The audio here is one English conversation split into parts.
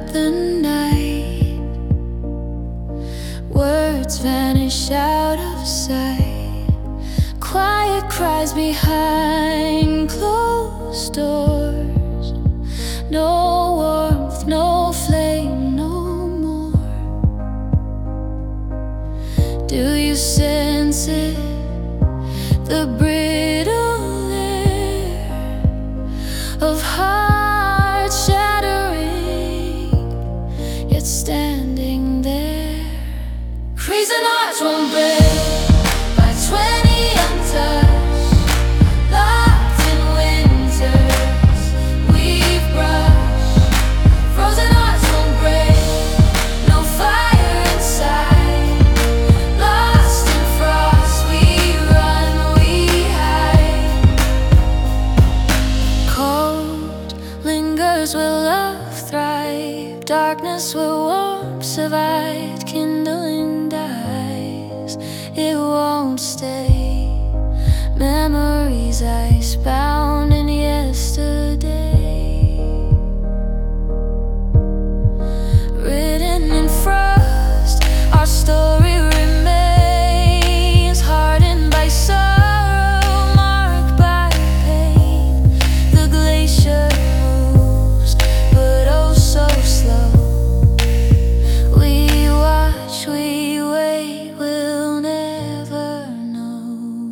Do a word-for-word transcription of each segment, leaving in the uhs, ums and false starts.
the night. Words vanish out of sight. Quiet cries behind closed doors. No warmth, no flame, no more. Do you sense it? The brittle air of hearts shattering, yet standing there. Reason hearts won't break by twenty untouched, locked in winters we've brushed. Frozen hearts won't break, no fire inside. Lost in frost, we run, we hide. Cold lingers where love thrive. Darkness where warmth survived. Kindling dies, it won't stay. Memories icebound in yesterday, written in frost. Our story remains, hardened by sorrow, marked by pain. The glacier moves, but oh so slow. We watch, we wait, we'll never know.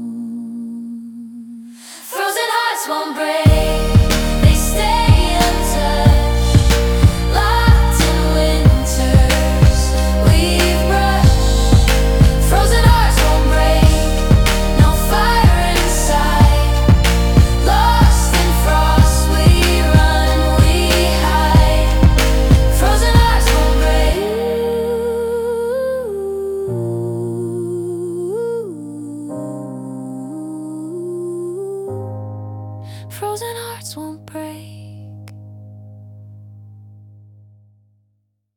Frozen hearts won't break, they stay untouched, locked in winters we've brushed. Frozen hearts won't break, no fire inside. Lost in frost, we run, we hide. Frozen hearts won't break. Frozen hearts won't